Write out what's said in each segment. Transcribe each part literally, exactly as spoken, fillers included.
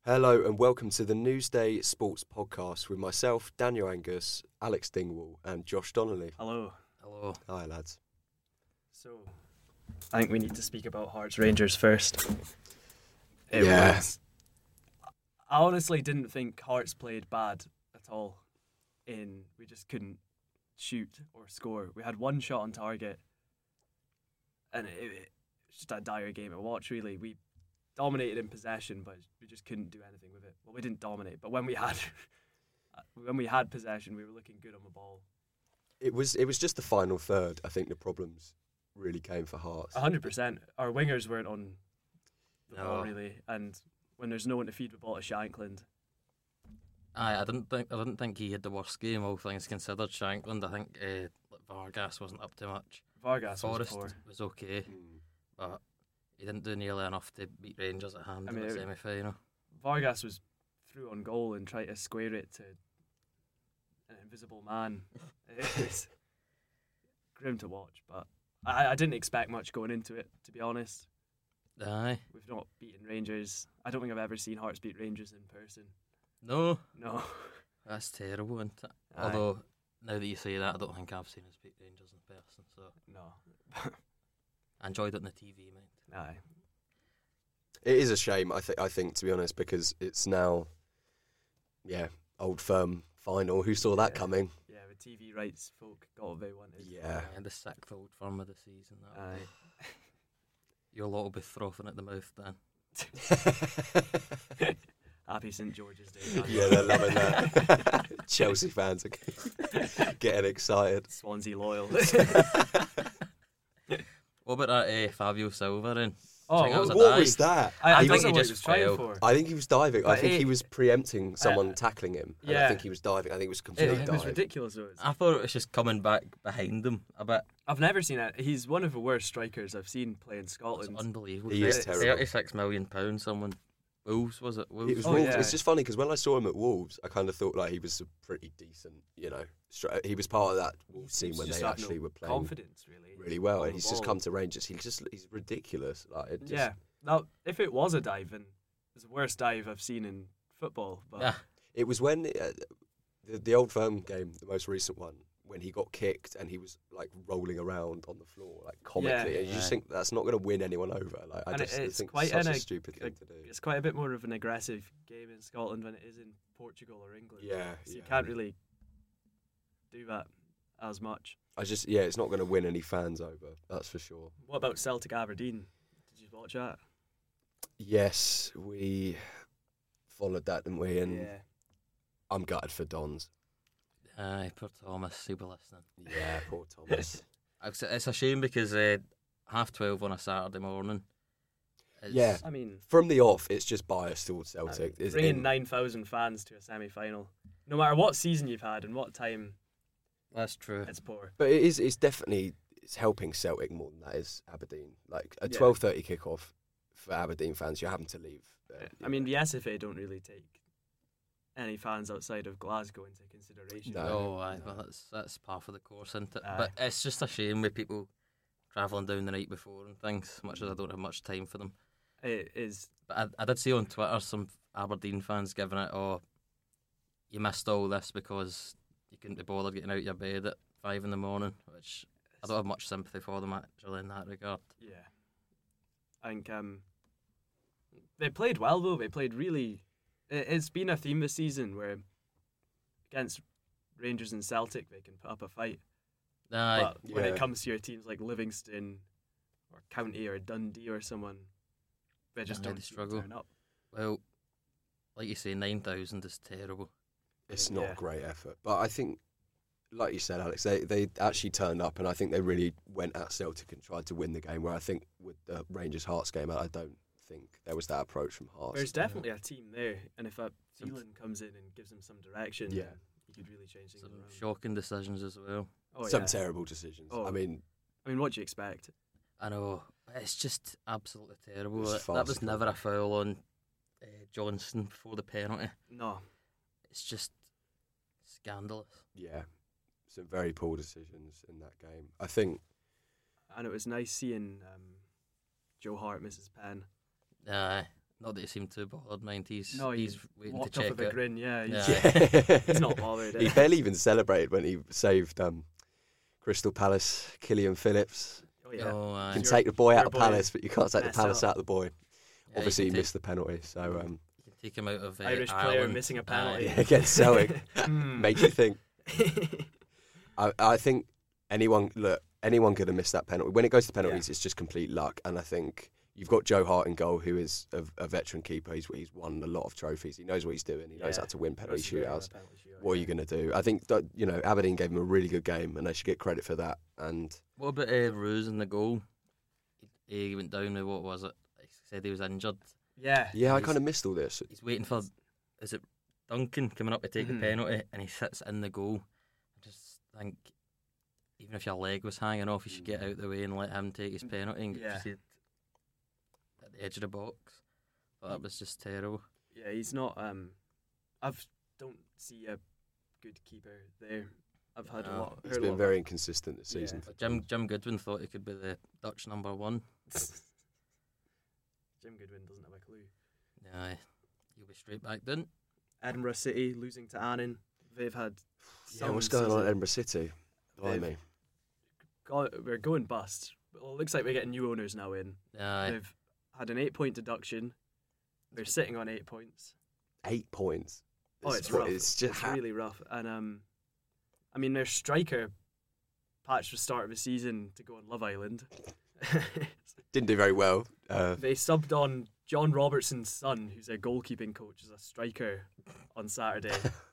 Hello and welcome to the Newsday Sports Podcast with myself, Daniel Angus, Alex Dingwall and Josh Donnelly. Hello. Hello. Hi lads. So, I think we need to speak about Hearts Rangers first. It Yeah. was, I honestly didn't think Hearts played bad at all. In we just couldn't shoot or score. We had one shot on target, and it, it was just a dire game to watch. Really, we dominated in possession, but we just couldn't do anything with it. Well, we didn't dominate, but when we had when we had possession, we were looking good on the ball. It was it was just the final third. I think the problems really came for Hearts. A hundred percent. Our wingers weren't on the No. ball really, and when there's no one to feed the ball to Shankland, Aye, I didn't think I didn't think he had the worst game, all things considered. Shankland, I think uh, Vargas wasn't up to much. Vargas Forrest was poor. was okay, Mm. but he didn't do nearly enough to beat Rangers at hand I in mean, the it- semi-final. Vargas was through on goal and tried to square it to an invisible man. It was grim to watch, but I, I didn't expect much going into it, to be honest. Aye, We've not beaten Rangers. I don't think I've ever seen Hearts beat Rangers in person. no, No. that's terrible, isn't it? Aye. Although now that you say that, I don't think I've seen us beat Rangers in person. So No. I enjoyed it on the T V, mate. Aye. It is a shame, I think I think to be honest, because it's now yeah, Old Firm final. Who saw that Yeah. coming? Yeah, the T V rights folk got what they wanted. Yeah. Aye, the sixth Old Firm of the season. That'll Aye. be- Your lot will be frothing at the mouth then. Happy Saint George's Day. man. Yeah, they're loving that. Chelsea fans are getting excited. Swansea loyal. What about that uh, Fabio Silva then? Oh, Think that was What, a what dive. was that? I, I He don't was- know he what just he was trying failed. for. I think he was diving. I But think it- he was preempting someone Uh, tackling him. And I yeah. think he was diving. I think it was It, completely it was dive. ridiculous though. I thought it was just coming back behind him a bit. I've never seen it. He's one of the worst strikers I've seen play in It's Scotland. unbelievable. He is Thirty- terrible. thirty-six million pounds. Someone, Wolves was it? Wolves. It was Oh, Wolves. yeah. It's just funny because when I saw him at Wolves, I kind of thought like he was a pretty decent, you know, stri- he was part of that Wolves team He's when just they had no actually were playing confidence, really. really well, on and the he's just ball. come to Rangers. He's just he's ridiculous. Like it just, Yeah. Now, if it was a dive, then it's the worst dive I've seen in football. But Yeah. It was when uh, the the Old Firm game, the most recent one, when he got kicked and he was like rolling around on the floor like comically, Yeah. and you just Right. think that's not going to win anyone over. Like I And it- just it's think quite such an a ag- stupid thing ag- to do. it's quite a bit more of an aggressive game in Scotland than it is in Portugal or England. Yeah, So you yeah. can't really do that as much. I just yeah, it's not going to win any fans over. That's for sure. What about Celtic Aberdeen? Did you watch that? Yes, we followed that, didn't we? And yeah. I'm gutted for Dons. Aye, poor Thomas. He'll be listening. Yeah, poor Thomas. It's, it's a shame because uh, half twelve on a Saturday morning. Is, Yeah. I mean, From the off, it's just biased towards Celtic. It's bringing in- nine thousand fans to a semi-final, no matter what season you've had and what time, that's true. it's poor. But it is. It's definitely. It's helping Celtic more than that is Aberdeen. Like a Yeah. twelve thirty kickoff for Aberdeen fans, you're having to leave. uh, I mean, the S F A don't really take any fans outside of Glasgow into consideration. No. Oh, aye, no. well, that's that's par for the course, isn't it? Aye. But it's just a shame with people travelling down the night before and things. Much as I don't have much time for them. It is. But I, I did see on Twitter some Aberdeen fans giving it, oh, you missed all this because you couldn't be bothered getting out of your bed at five in the morning, which I don't have much sympathy for them actually in that regard. Yeah. I think um, they played well though. They played really. It, it's been a theme this season where against Rangers and Celtic they can put up a fight, Aye, but when Yeah. it comes to your teams like Livingston or County or Dundee or someone, they just Aye, don't they seem to struggle. turn up. well, like you say, nine thousand is terrible. It's not Yeah. a great effort, but I think, like you said, Alex, they they actually turned up, and I think they really went at Celtic and tried to win the game. Where I think with the Rangers Hearts game, I don't think there was that approach from Hearts. There's definitely a team there, and if a Thielen comes in and gives them some direction, Yeah. then he could really change things Some around. shocking decisions as well. Oh, Some yeah. terrible decisions. Oh. I mean, I mean, what do you expect? I know, it's just absolutely terrible. It's That, that was farcical. never a foul on uh, Johnson before the penalty. No. It's just scandalous. yeah, some very poor decisions in that game. I think And it was nice seeing um, Joe Hart miss his pen. Aye, Not that he seemed too bothered, mind. He's, No, he he's waiting to Walked off check with a out. grin, yeah. He's, Yeah. he's not bothered. He eh? barely even celebrated when he saved um, Crystal Palace, Killian Phillips. Oh, yeah. Oh, aye. You can Your- take the boy your out of boy Palace, but you can't take the messed Palace up. out of the boy. Yeah, Obviously, you he can missed the penalty, so um, take, you can take him out of uh, Irish player Ireland. missing a Aye. penalty. yeah, against Celtic. Hmm. Made you think. I, I think anyone look anyone could have missed that penalty. When it goes to penalties, Yeah. it's just complete luck. And I think you've got Joe Hart in goal, who is a, a veteran keeper. He's he's won a lot of trophies. He knows what he's doing. He knows Yeah. how to win penalty Most of them are shootouts. penalty shootout, What are yeah. you going to do? I think that, you know Aberdeen gave him a really good game, and they should get credit for that. And What about uh, Ruse in the goal? He, he went down with, what was it? He said he was injured. Yeah. yeah, I He's- kind of missed all this. He's waiting for, is it Duncan coming up to take Mhm. the penalty, and he sits in the goal. I just think, even if your leg was hanging off, you should get out of the way and let him take his penalty and get Yeah. your seat at the edge of the box. But that was just terrible. Yeah, he's not. Um, I've don't see a good keeper there. I've had a No. lot. He's heard a been lot very inconsistent this Yeah. season. But Jim Jim Goodwin thought he could be the Dutch number one. Jim Goodwin doesn't have a clue. Aye, you'll be straight back down. Edinburgh City losing to Annan. They've had. Yeah, some what's going on at season- Edinburgh City? They've Blimey. go- We're going bust. Well, it looks like we're getting new owners now in. Aye, They've had an eight-point deduction. They're sitting on eight points. Eight points. Oh, This it's is what- rough. It's just It's ha- really rough. And um, I mean, their striker patched the start of the season to go on Love Island. didn't do very well. Uh, They subbed on John Robertson's son, who's a goalkeeping coach, as a striker on Saturday.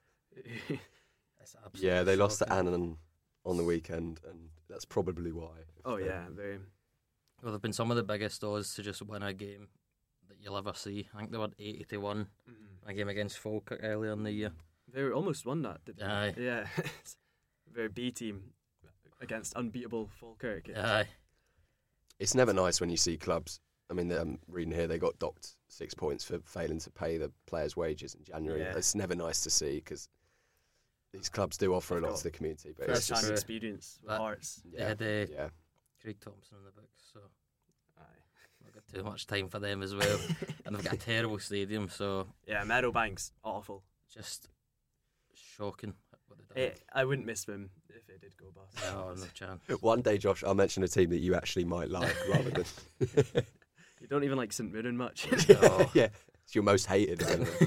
It's absolutely yeah, they lost to shocking. Annan on the weekend, and that's probably why. oh If, uh, yeah, they Well, they've been some of the biggest odds to just win a game that you'll ever see. I think they were eighty to one mhm. a game against Falkirk earlier in the year. they almost won that. Didn't Aye. they? Yeah, their B team against unbeatable Falkirk. It's- Aye. It's never nice when you see clubs. I mean, I'm reading here they got docked six points for failing to pay the players' wages in January. Yeah. It's never nice to see because these clubs do offer a They've lot got to the community. But it's First hand just, true. experience with That- Hearts. They yeah, had uh, yeah. Craig Thompson in the books, so Aye. not got too much time for them as well. And they've got a terrible stadium, so Yeah, Meadowbank's awful. just shocking what they've done. Eh, I wouldn't miss them if they did go bust. No, no chance. One day, Josh, I'll mention a team that you actually might like rather than. You don't even like St Mirren much. No. yeah, it's your most hated. Isn't it?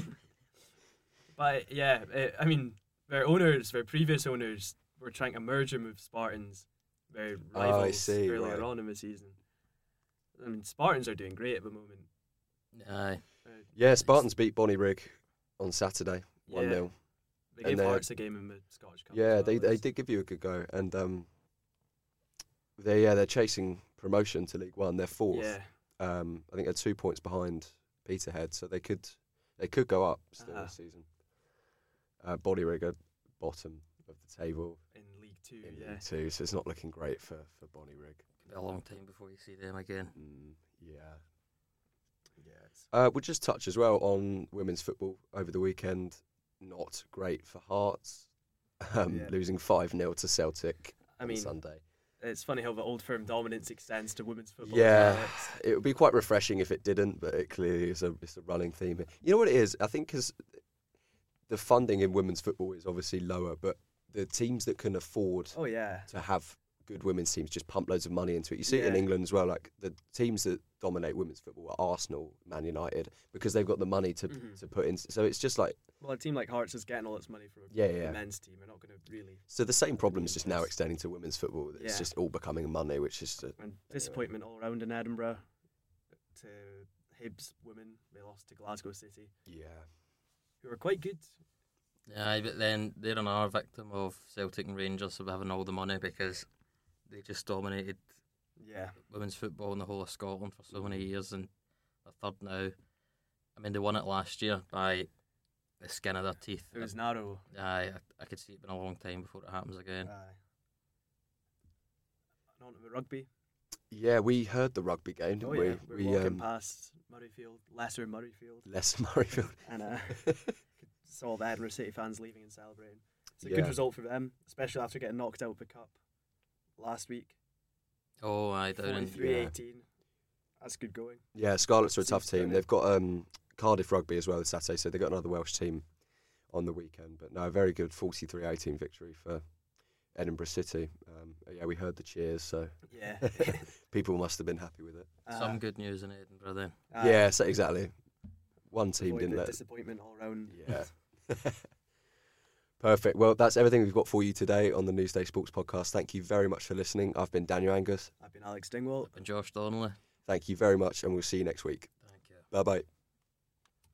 But yeah, eh, I mean, their owners, their previous owners, were trying to merge them with Spartans, their Oh, I rivals see, earlier right. on in the season. I mean, Spartans are doing great at the moment. Aye. Uh, Yeah, Spartans beat Bonnyrigg on Saturday, one yeah, nil. They And gave they're- Hearts a game in the Scottish Cup. as Yeah, well. they they It's- did give you a good go, and um, they yeah they're chasing promotion to League One. They're fourth. Yeah, Um, I think they're two points behind Peterhead, so they could they could go up still Uh-huh. this season. Uh, Bonnyrigg are bottom of the table in League Two. in yeah, League Two, so it's not looking great for for Bonnyrigg. Could be a long time before you see them again. Mm, yeah. yeah. It's, Uh, we'll just touch as well on women's football over the weekend. Not great for Hearts, um, Yeah. losing five nil to Celtic I on mean, Sunday. it's funny how the old firm dominance extends to women's football. Yeah, as well. It's- it would be quite refreshing if it didn't, but it clearly is a it's a running theme. You know what it is? I think because the funding in women's football is obviously lower, but the teams that can afford Oh yeah, to have good women's teams just pump loads of money into it. You see it in Yeah. England as well. Like the teams that dominate women's football are Arsenal, Man United, because they've got the money to Mhm. to put in. So it's just like well, a team like Hearts is getting all its money from a Yeah, a yeah. men's team. They're not going to really. so the same problem is just now Yes. extending to women's football. It's Yeah. just all becoming money, which is uh, And disappointment all around in Edinburgh. To Hibs women, they lost to Glasgow City, yeah. who were quite good. Aye, but then they're another victim of Celtic and Rangers of having all the money because they just dominated Yeah, women's football in the whole of Scotland for so many years, and they're third now. I mean, they won it last year by the skin of their teeth. it was narrow. Aye, I, I could see it been a long time before it happens again. Aye. And on to the rugby. Yeah, we heard the rugby game, didn't Oh yeah, we? we're we walking um, past Murrayfield, lesser Murrayfield, less Murrayfield. and uh, saw the Edinburgh City fans leaving and celebrating. It's a Yeah. good result for them, especially after getting knocked out of the cup last week. Oh, aye, down in forty-three eighteen. That's good going. Yeah, Scarlets are a tough Seems team. brilliant. They've got um, Cardiff Rugby as well this Saturday, so they got another Welsh team on the weekend. But no, a very good forty-three eighteen victory for Edinburgh City. Um, yeah, we heard the cheers, so Yeah. people must have been happy with it. Uh, Some good news in Edinburgh then. uh, yeah, so exactly. One team avoid didn't the let. disappointment all round. Yeah. Perfect. Well, that's everything we've got for you today on the Newsday Sports Podcast. Thank you very much for listening. I've been Daniel Angus. I've been Alex Dingwall. And Josh Donnelly. Thank you very much, and we'll see you next week. Thank you. Bye bye.